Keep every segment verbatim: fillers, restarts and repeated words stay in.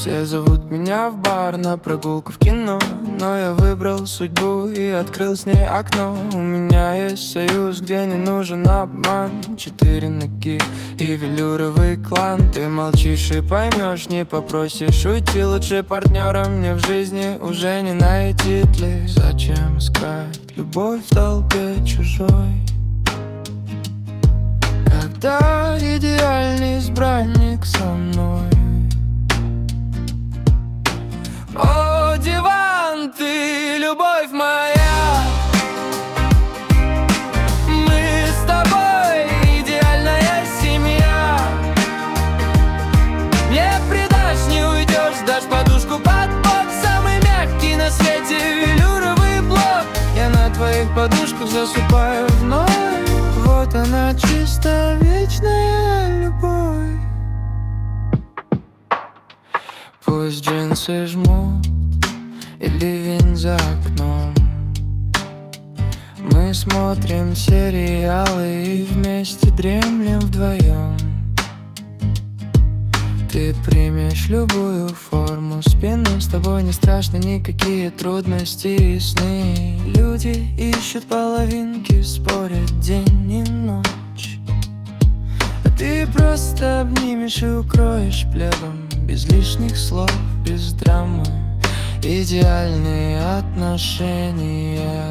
Все зовут меня в бар, на прогулку в кино, но я выбрал судьбу и открыл с ней окно. У меня есть союз, где не нужен обман. Четыре ноги и велюровый клан. Ты молчишь и поймешь, не попросишь уйти. Лучше партнера мне в жизни уже не найти ли. Зачем искать любовь в толпе чужой, когда идеальный избранник со мной? О, диван, ты любовь моя. Мы с тобой идеальная семья. Не предашь, не уйдешь, дашь подушку под бок. Самый мягкий на свете велюровый блок. Я на твоих подушках засыпаю вновь. Вот она, чисто вечная любовь. Пусть джинсы жмут и ливень за окном. Мы смотрим сериалы и вместе дремлем вдвоем. Ты примешь любую форму спину. С тобой не страшно никакие трудности и сны. Люди ищут половинки, спорят день и ночь. А ты просто обнимешь и укроешь пледом. Без лишних слов, без драмы. Идеальные отношения.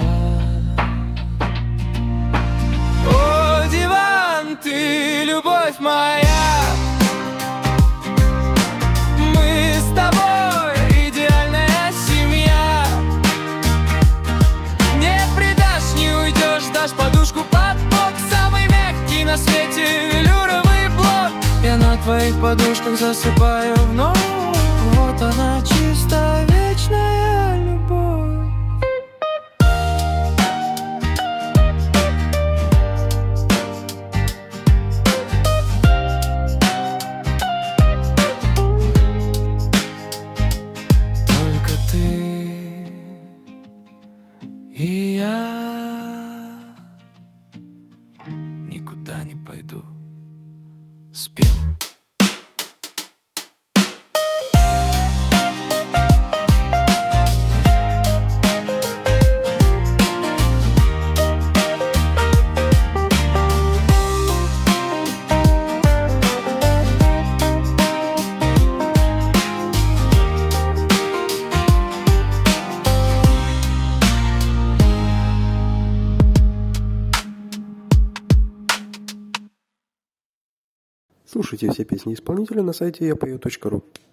О, диван, ты любовь моя. Мы с тобой идеальная семья. Не предашь, не уйдешь, дашь подушку под бок. Самый мягкий на свете велюровый блок. Я на твоих подушках засыпаю вновь. Вот она, чисто вечная любовь. Только ты и я. Никуда не пойду. Спел. Слушайте все песни исполнителя на сайте я пою точка ру.